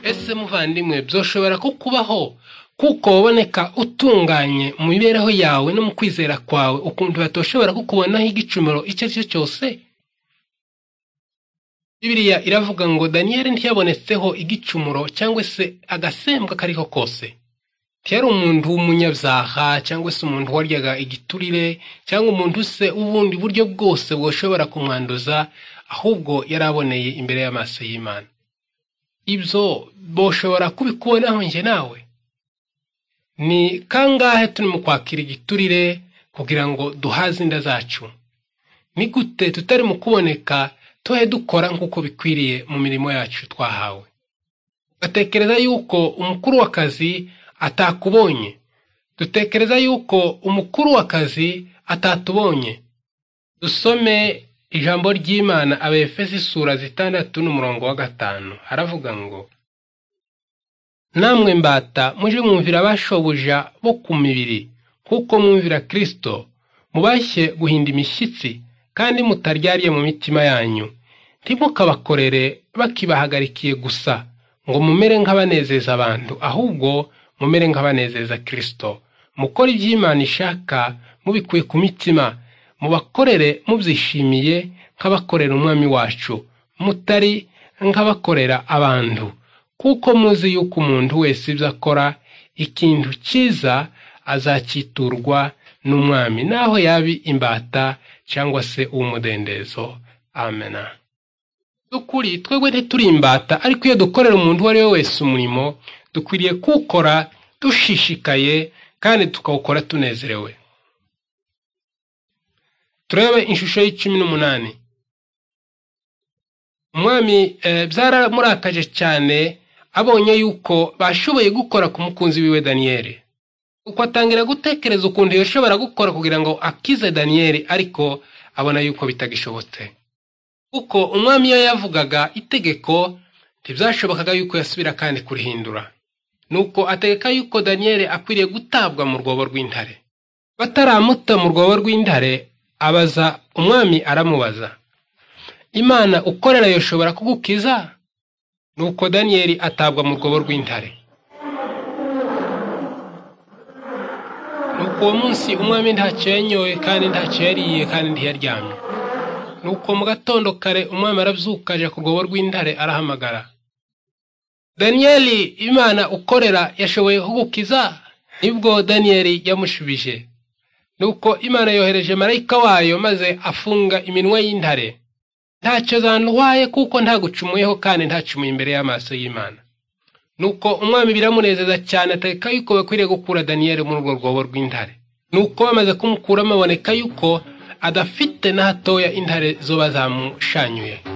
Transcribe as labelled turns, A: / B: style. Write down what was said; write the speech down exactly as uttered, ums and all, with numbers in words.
A: ese muvandimwe byoshobora kukubaho kuko waboneka utunganye mu mibereho yawe no mu kwizera kwawe ukuntu batoshobora kukubonaho igicumuro icyo ari cyo cyose? Bibiliya iravuga ngo Daniyeli ntiyabonetseho igicumuro cyangwa se agasembwa kariko kose. Ntiyari umuntu w'umunyabyaha cyangwa se umuntu waryaga igiturire cyangwa umuntu se ubundi buryo bwose bwoshobora kumwanduza, ahubwo yaraboneye imbere y'amaso y'Imana. Ibyo boshobora kubikubonaho nje nawe? Ni kangahe turi mu kwakira igiturire kugira ngo duhaze inda zacu? Ni gute tutari mu kuboneka tuhe dukora nk'uko bikwiriye mu mirimo yacu twahawe? Batekereza yuko umukuru w'akazi atakubonye. Dutekereza yuko umukuru w'akazi atatubonye. Dusome ijambo ry'Imana Abefesi sura zitandatu n'umurongo wa gatanu. Haravuga ngo, namwe mbata muje mwumvira abashobuja bo ku mibiri kuko mwumvira Kristo, mubashye guhinda imishyitsi kandi mutaryariye mu mitima yanyu. Ntimukabakorere bakibahagarikiye gusa ngo mumere nk'abanezeza abantu, ahubwo mumere nk'abanezeza Kristo. Mukore iby'Imana ishaka mubikuye ku mitima, mubakorere mubyishimiye nk'abakorera umwami wacu, mutari nk'abakorera abantu, kuko muzi yuko umuntu wese ibyo akora ikintu cyiza azakiturwa n'umwami, naho yabi imbata cyangwa se uw'umudendezo. Amena. Dukuri twebwe ntituri imbata, ariko iyo dukorera umuntu uwo ari we wese umurimo dukwiriye kuwukora dushishikaye kandi tukawukora tunezerewe. Turebe ishusho y'icumi n'umunani. Umwami e, byaramurakaje cyane abonye yuko bashoboye gukora ku mukunzi wiwe Daniyeli. Uko atangira gutekereza ukuntu yoshobora gukora kugira ngo akize Daniyeli, ariko abona yuko bitagishobotse. Kuko umwami iyo yavugaga itegeko ntibyashobokaga yuko yasubira kandi kurihindura. Nuko ategeka yuko Daniyeli akwiriye gutabwa mu rwobo rw'intare. Bataramuta mu rwobo rw'intare, abaza umwami aramubaza, Imana ukorera yoshobora kugukiza? Nuko Daniyeli atabwa mu rwobo rw'intare. Nuko uwo munsi umwami ntacyo yanyoye kandi ntacyo yariye kandi ntiyaryamye. Nuko mu gatondo kare umwami arabyuka aja ku rwobo rw'intare arahamagara, Daniyeli, Imana ukorera yashoboye kugukiza? Nibwo Daniyeli yamushubije. Nuko Imana yohereje marayika wayo maze afunga iminwa y'intare. Ntacyo zantwaye kuko ntagucumuyeho kandi ntacumuye imbere y'amaso y'Imana. Nuko umwami biramunezeza cyane ategeka yuko bakwiriye gukura Daniyeli muri urwo rwobo rw'intare. Nuko bamaze kumukuramo aboneka yuko adafite na hatoya intare zo bazamushanyuye.